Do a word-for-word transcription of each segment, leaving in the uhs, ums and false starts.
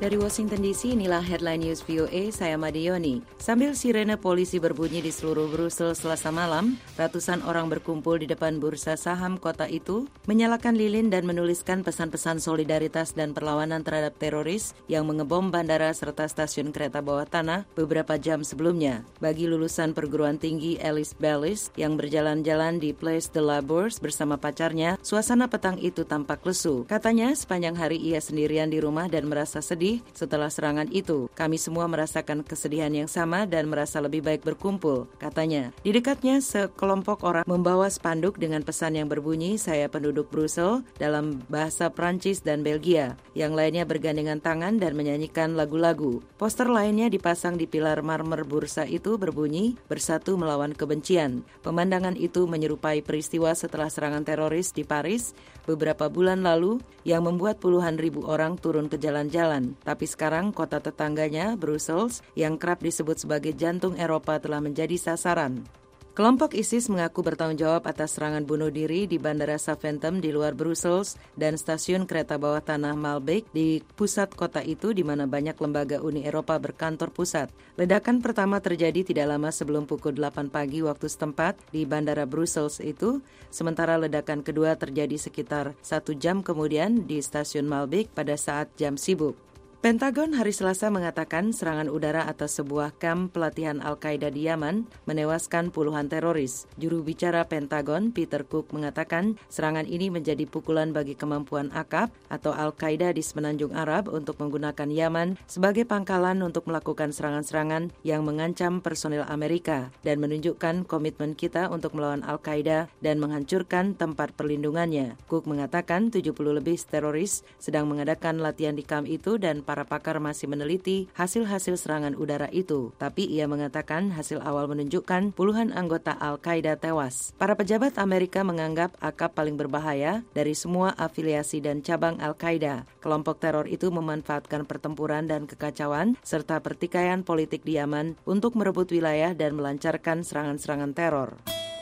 Dari Washington D C, inilah Headline News V O A, saya Madioni. Sambil sirene polisi berbunyi di seluruh Brussels Selasa malam, ratusan orang berkumpul di depan bursa saham kota itu, menyalakan lilin dan menuliskan pesan-pesan solidaritas dan perlawanan terhadap teroris yang mengebom bandara serta stasiun kereta bawah tanah beberapa jam sebelumnya. Bagi lulusan perguruan tinggi Alice Bellis yang berjalan-jalan di Place de la Bourse bersama pacarnya, suasana petang itu tampak lesu. Katanya, sepanjang hari ia sendirian di rumah dan merasa sedih setelah serangan itu. Kami semua merasakan kesedihan yang sama dan merasa lebih baik berkumpul, katanya. Di dekatnya, sekelompok orang membawa spanduk dengan pesan yang berbunyi, "Saya penduduk Brussels," dalam bahasa Prancis dan Belgia. Yang lainnya bergandengan tangan dan menyanyikan lagu-lagu. Poster lainnya dipasang di pilar marmer bursa itu berbunyi, "Bersatu melawan kebencian." Pemandangan itu menyerupai peristiwa setelah serangan teroris di Paris beberapa bulan lalu yang membuat puluhan ribu orang turun ke jalan-jalan. Tapi sekarang kota tetangganya, Brussels, yang kerap disebut sebagai jantung Eropa telah menjadi sasaran. Kelompok ISIS mengaku bertanggung jawab atas serangan bunuh diri di Bandara Zaventem di luar Brussels dan stasiun kereta bawah tanah Maalbeek di pusat kota itu di mana banyak lembaga Uni Eropa berkantor pusat. Ledakan pertama terjadi tidak lama sebelum pukul delapan pagi waktu setempat di Bandara Brussels itu, sementara ledakan kedua terjadi sekitar satu jam kemudian di stasiun Maalbeek pada saat jam sibuk. Pentagon hari Selasa mengatakan serangan udara atas sebuah kamp pelatihan Al-Qaeda di Yaman menewaskan puluhan teroris. Juru bicara Pentagon, Peter Cook, mengatakan serangan ini menjadi pukulan bagi kemampuan A Q A B atau Al-Qaeda di Semenanjung Arab untuk menggunakan Yaman sebagai pangkalan untuk melakukan serangan-serangan yang mengancam personil Amerika dan menunjukkan komitmen kita untuk melawan Al-Qaeda dan menghancurkan tempat perlindungannya. Cook mengatakan tujuh puluh lebih teroris sedang mengadakan latihan di kamp itu dan para pakar masih meneliti hasil-hasil serangan udara itu, tapi ia mengatakan hasil awal menunjukkan puluhan anggota Al-Qaeda tewas. Para pejabat Amerika menganggap A Q A B paling berbahaya dari semua afiliasi dan cabang Al-Qaeda. Kelompok teror itu memanfaatkan pertempuran dan kekacauan serta pertikaian politik di Yaman untuk merebut wilayah dan melancarkan serangan-serangan teror.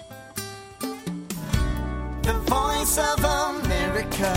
The Voice of America.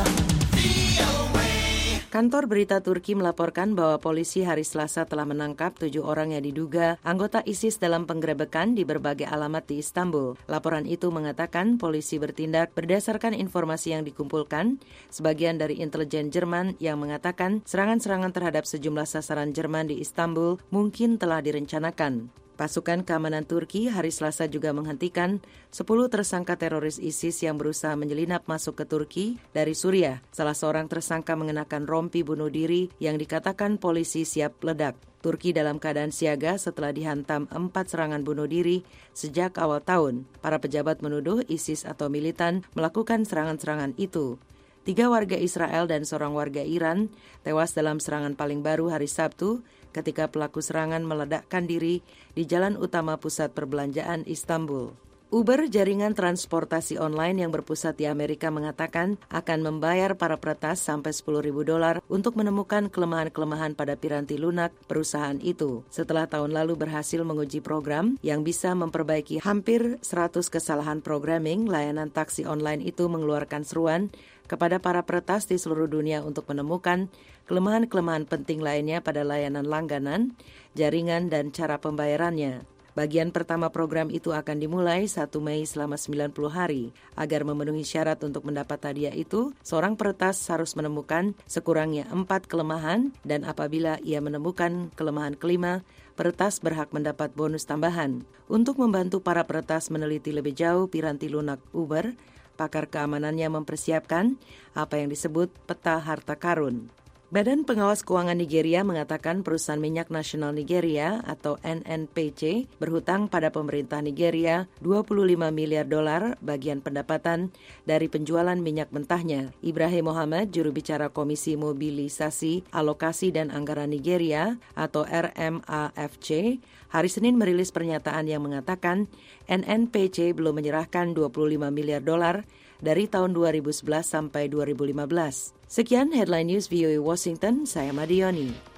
Kantor berita Turki melaporkan bahwa polisi hari Selasa telah menangkap tujuh orang yang diduga anggota ISIS dalam penggerebekan di berbagai alamat di Istanbul. Laporan itu mengatakan polisi bertindak berdasarkan informasi yang dikumpulkan, sebagian dari intelijen Jerman yang mengatakan serangan-serangan terhadap sejumlah sasaran Jerman di Istanbul mungkin telah direncanakan. Pasukan keamanan Turki hari Selasa juga menghentikan sepuluh tersangka teroris ISIS yang berusaha menyelinap masuk ke Turki dari Suriah. Salah seorang tersangka mengenakan rompi bunuh diri yang dikatakan polisi siap ledak. Turki dalam keadaan siaga setelah dihantam empat serangan bunuh diri sejak awal tahun. Para pejabat menuduh ISIS atau militan melakukan serangan-serangan itu. Tiga warga Israel dan seorang warga Iran tewas dalam serangan paling baru hari Sabtu ketika pelaku serangan meledakkan diri di jalan utama pusat perbelanjaan Istanbul. Uber, jaringan transportasi online yang berpusat di Amerika, mengatakan akan membayar para peretas sampai sepuluh ribu dolar untuk menemukan kelemahan-kelemahan pada piranti lunak perusahaan itu. Setelah tahun lalu berhasil menguji program yang bisa memperbaiki hampir seratus kesalahan programming, layanan taksi online itu mengeluarkan seruan kepada para peretas di seluruh dunia untuk menemukan kelemahan-kelemahan penting lainnya pada layanan langganan, jaringan, dan cara pembayarannya. Bagian pertama program itu akan dimulai satu Mei selama sembilan puluh hari. Agar memenuhi syarat untuk mendapat hadiah itu, seorang peretas harus menemukan sekurangnya empat kelemahan dan apabila ia menemukan kelemahan kelima, peretas berhak mendapat bonus tambahan. Untuk membantu para peretas meneliti lebih jauh piranti lunak Uber, pakar keamanannya mempersiapkan apa yang disebut peta harta karun. Badan Pengawas Keuangan Nigeria mengatakan perusahaan minyak nasional Nigeria atau N N P C berhutang pada pemerintah Nigeria dua puluh lima miliar dolar bagian pendapatan dari penjualan minyak mentahnya. Ibrahim Mohammed, juru bicara Komisi Mobilisasi, Alokasi dan Anggaran Nigeria atau R M A F C, hari Senin merilis pernyataan yang mengatakan N N P C belum menyerahkan dua puluh lima miliar dolar dari tahun dua ribu sebelas sampai dua ribu lima belas. Sekian Headline News V O A Washington, saya Madioni.